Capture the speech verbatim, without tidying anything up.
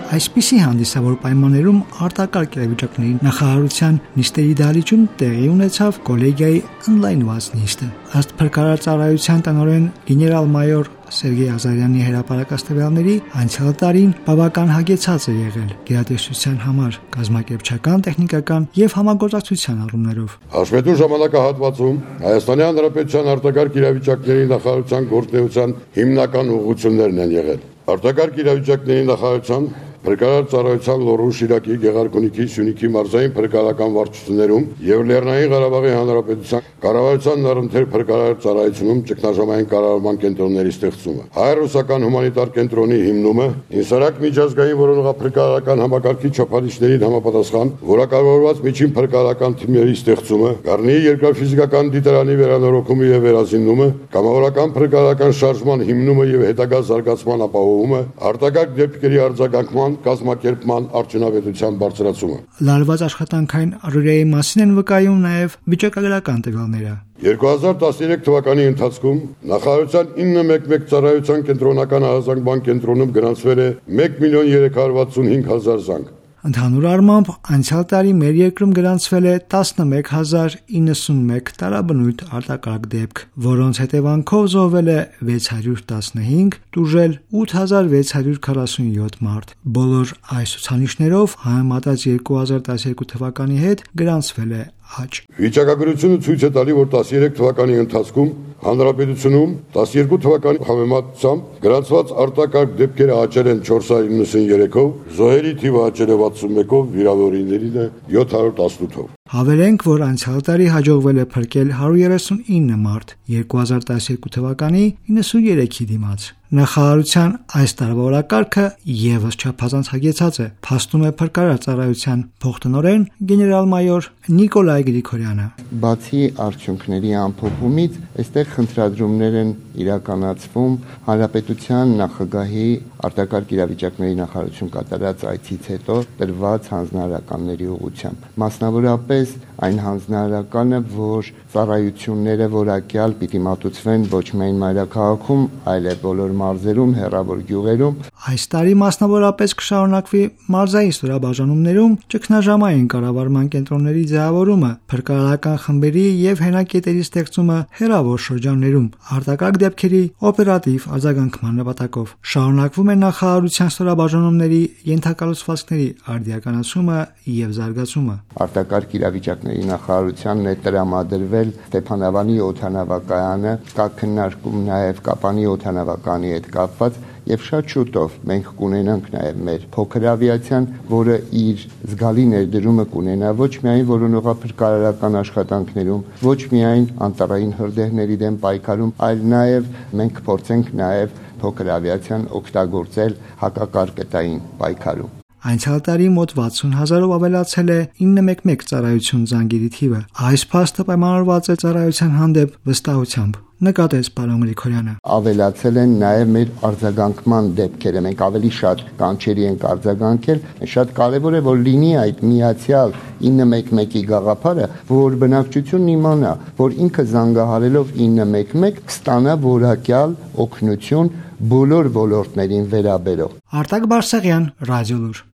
Այսպիսի հանդիսավոր պայմաններում արտակարգ իրավիճակների նախարարության նիստերի դահլիճում տեղի ունեցավ կոլեգիայի ընդլայնված նիստը։ Ըստ փրկարար ծառայության տնօրեն գեներալ-մայոր Սերգեյ Ազարյանի հրապարակած անցյալ տարին բավական հագեցած է եղել գերատեսչության համար կազմակերպչական, տեխնիկական եւ համագործակցության առումներով։ Հաշվետու ժամանակահատվածում Հայաստանի Հանրապետության արտակարգ իրավիճակների նախարարության գործունեության հիմնական ուղղություններն են եղել։ Արտակարգ իրավիճակների նախարարության Փրկարար ծառայության Լոռու, Շիրակի, Գեղարքունիքի, Սյունիքի մարզային փրկարարական վարչություններում եւ Լեռնային Ղարաբաղի Հանրապետության կառավարության նռնթեր փրկարար ծառայությունում ճգնաժամային կառավարման կենտրոնների ստեղծումը, հայ-ռուսական հումանիտար կենտրոնի հիմնումը, ինսարակ միջազգային որոնողափրկարարական համակարգի չափանիշներին համապատասխան որակավորված միջին փրկարարական թիմերի ստեղծումը, Գառնիի երկրաֆիզիկական դիտարանի վերանորոգումը եւ վերազինումը, կամավորական փրկարարական շարժման հիմնումը եւ հետագա զարգացման ապահովումը, արտակարգ դեպքերի արձագանքման կազմակերպման արդյունավետության բարձրացումը։ Լարված աշխատանքային առօրյայի մասին են վկայում նաև վիճակագրական տվյալները։ երկու հազար տասներեք թվականի ընթացքում նախարարության ինը մեկ մեկ ծառայության կենտրոնական ահազանգման կենտրոնում գրանցվել է մեկ միլիոն երեք հարյուր վաթսունհինգ հազար զանգ։ Ընդհանուր առմամբ անցյալ տարի մեր երկրում գրանցվել է տասնմեկ հազար իննսունմեկ տարաբնույթ արտակարգ դեպք, որոնց հետևանքով զոհվել է վեց հարյուր տասնհինգ, տուժել ութ հազար վեց հարյուր քառասունյոթ մարդ։ Բոլոր այս ցուցանիշներով համեմատած երկու հազար տասներկու թվականի հետ գրանցվել է աճ։ Վիճակագրությունը ցույց է տալի, որ տասներեք թվականի ընթացքում Հանրապետությունում տասներկու թվականի համեմատությամբ գրանցված արտակարգ դեպքերը աճել են չորս հարյուր իննսուներեքով, զոհերի թիվը աճել է վաթսունմեկով, վիրավորիններին յոթ հարյուր տասնութով։ Հավելենք, որ անցյալ տարի հաջողվել է փրկել հարյուր երեսունինը մարդ, երկու հազար տասներկու թվականի իննսուներեքի դիմաց։ Նախարարության այս տարվա օրակարգը եւս չափազանց հագեցած է, փաստում է փրկարար ծառայության փոխտնօրեն գեներալ-մայոր Նիկոլայ Գրիգորյանը։ Բացի արդյունքների ամփոփումից, այստեղ խնդրադրումներ են իրականացվում Հանրապետության նախագահի արտակարգ իրավիճակների նախարարություն կատարած այցից հետո տրված հանձնարարականների ուղղությամբ։ Մասնավորապես այն հանձնարարականը, որ ծառայությունները որակյալ պիտի մատուցվեն ոչ միայն մայրաքաղաքում, այլև բոլոր մարզերում, հեռավոր գյուղերում։ Այս տարի մասնավորապես կշարունակվի մարզային ստորաբաժանումներում ճգնաժամային կառավարման կենտրոնների ձևավորումը, փրկարարական խմբերի եւ հենակետերի ստեղծումը հեռավոր շրջաններում, արտակարգ դեպքերի օպերատիվ արձագանքման նպատակով։ Շարունակվում է նախարարության ստորաբաժանումների ենթակառուցվածքների արդիականացումը եւ զարգացումը։ Արտակարգ իրավիճակների նախարարությանն է տրամադրվել Ստեփանավանի օդանավակայանը, կա քննարկում նաեւ Կապանի օդանավականի հետ կապված եւ շատ շուտով մենք կունենանք նաեւ մեր փոքր ավիացիան, որը իր զգալի ներդրումը կունենա ոչ միայն որոնողափրկարարական աշխատանքներում, ոչ միայն անտառային հրդեհների դեմ պայքարում, այլ նաեւ մենք կփորձենք նաեւ փոքր ավիացիան օգտագործել հակակարկետային պայքարում։ Անցյալ տարի մոտ վաթսուն հազարով ավելացել է ինը մեկ մեկ ծառայություն զանգերի թիվը։ Այս փաստը պայմանավորված է ծառայության հանդեպ վստահությամբ, նկատեց պարոն Գրիգորյանը։ Ավելացել են նաև մեր արձագանքման դեպքերը, մենք ավելի շատ կանչերի ենք արձագանքել, շատ կարևոր է, որ լինի այդ միացյալ ինը մեկ մեկի գաղափարը, որ բնակչությունն իմանա, որ ինքը զանգահարելով ինը մեկ մեկ կստանա որակյալ օգնություն բոլոր ոլորտներին վերաբերող։ Արտակ Բարսեղյան, Ռադիոլուր։